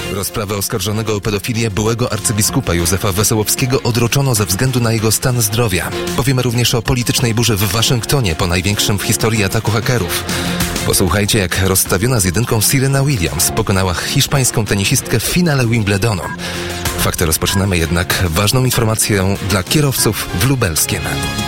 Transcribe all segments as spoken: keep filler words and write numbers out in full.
Rozprawę oskarżonego o pedofilię byłego arcybiskupa Józefa Wesołowskiego odroczono ze względu na jego stan zdrowia. Powiemy również o politycznej burzy w Waszyngtonie po największym w historii ataku hakerów. Posłuchajcie, jak rozstawiona z jedynką Serena Williams pokonała hiszpańską tenisistkę w finale Wimbledonu. Fakty rozpoczynamy jednak ważną informacją dla kierowców w Lubelskiem.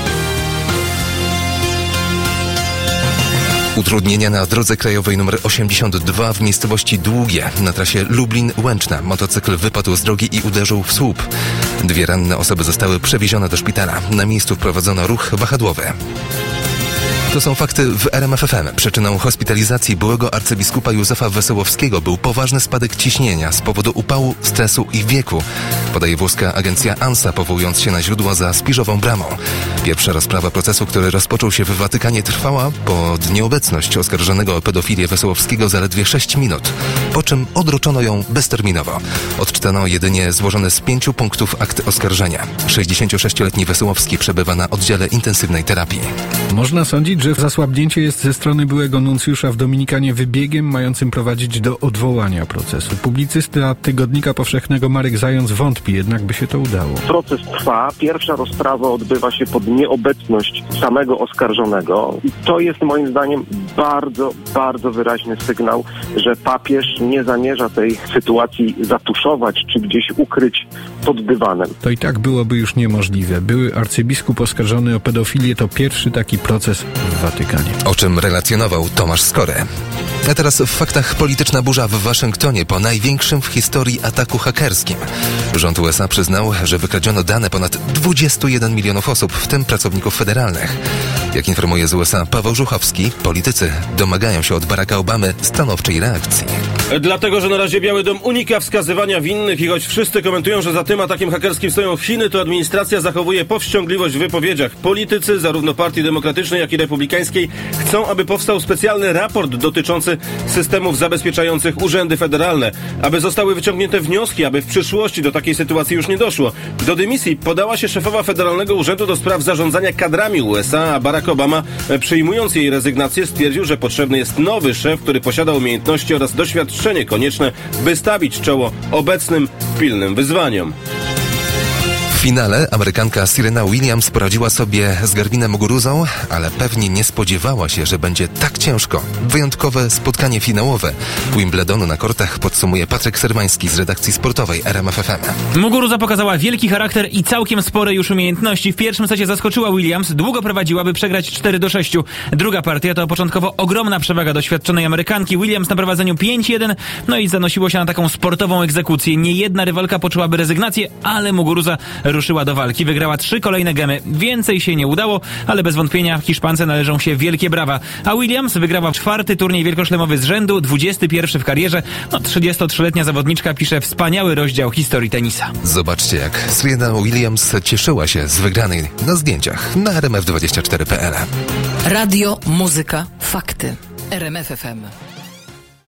Utrudnienia na drodze krajowej nr osiemdziesiąt dwa w miejscowości Długie na trasie Lublin-Łęczna. Motocykl wypadł z drogi i uderzył w słup. Dwie ranne osoby zostały przewiezione do szpitala. Na miejscu wprowadzono ruch wahadłowy. To są fakty w R M F F M. Przyczyną hospitalizacji byłego arcybiskupa Józefa Wesołowskiego był poważny spadek ciśnienia z powodu upału, stresu i wieku, podaje włoska agencja ANSA, powołując się na źródła za Spiżową Bramą. Pierwsza rozprawa procesu, który rozpoczął się w Watykanie, trwała pod nieobecność oskarżonego o pedofilię Wesołowskiego zaledwie sześć minut, po czym odroczono ją bezterminowo. Odczytano jedynie złożony z pięciu punktów akt oskarżenia. sześćdziesięciosześcioletni Wesołowski przebywa na oddziale intensywnej terapii. Można sądzić, że zasłabnięcie jest ze strony byłego nuncjusza w Dominikanie wybiegiem mającym prowadzić do odwołania procesu. Publicysta Tygodnika Powszechnego Marek Zając wątpi, jednak by się to udało. Proces trwa. Pierwsza rozprawa odbywa się pod nieobecność samego oskarżonego. I to jest moim zdaniem bardzo, bardzo wyraźny sygnał, że papież nie zamierza tej sytuacji zatuszować czy gdzieś ukryć pod dywanem. To i tak byłoby już niemożliwe. Były arcybiskup oskarżony o pedofilię to pierwszy taki proces w Watykanie. O czym relacjonował Tomasz Skory. A teraz w faktach polityczna burza w Waszyngtonie po największym w historii ataku hakerskim. Rząd U S A przyznał, że wykradziono dane ponad dwudziestu jeden milionów osób, w tym pracowników federalnych. Jak informuje z U S A Paweł Żuchowski, politycy domagają się od Baracka Obamy stanowczej reakcji. Dlatego, że na razie Biały Dom unika wskazywania winnych i choć wszyscy komentują, że za tym atakiem hakerskim stoją Chiny, to administracja zachowuje powściągliwość w wypowiedziach. Politycy, zarówno Partii Demokratycznej, jak i Republikańskiej, chcą, aby powstał specjalny raport dotyczący systemów zabezpieczających urzędy federalne, aby zostały wyciągnięte wnioski, aby w przyszłości do takiej sytuacji już nie doszło. Do dymisji podała się szefowa Federalnego Urzędu do Spraw Zarządzania Kadrami U S A, a Barack Obama, przyjmując jej rezygnację, stwierdził, że potrzebny jest nowy szef, który posiada umiejętności oraz doświadczenie konieczne, by stawić czoło obecnym pilnym wyzwaniom. W finale Amerykanka Serena Williams poradziła sobie z Garvinem Muguruzą, ale pewnie nie spodziewała się, że będzie tak ciężko. Wyjątkowe spotkanie finałowe Wimbledonu na kortach podsumuje Patryk Sermański z redakcji sportowej R M F F M. Muguruza pokazała wielki charakter i całkiem spore już umiejętności. W pierwszym secie zaskoczyła Williams, długo prowadziła, by przegrać cztery do sześciu. Druga partia to początkowo ogromna przewaga doświadczonej Amerykanki. Williams na prowadzeniu pięć jeden, no i zanosiło się na taką sportową egzekucję. Niejedna rywalka poczułaby rezygnację, ale Muguruza ruszyła do walki, wygrała trzy kolejne gemy. Więcej się nie udało, ale bez wątpienia Hiszpance należą się wielkie brawa. A Williams wygrała czwarty turniej wielkoszlemowy z rzędu, dwudziesty pierwszy w karierze. No, trzydziestotrzyletnia zawodniczka pisze wspaniały rozdział historii tenisa. Zobaczcie, jak Serena Williams cieszyła się z wygranej na zdjęciach na R M F dwadzieścia cztery kropka P L. Radio, muzyka, fakty. R M F F M.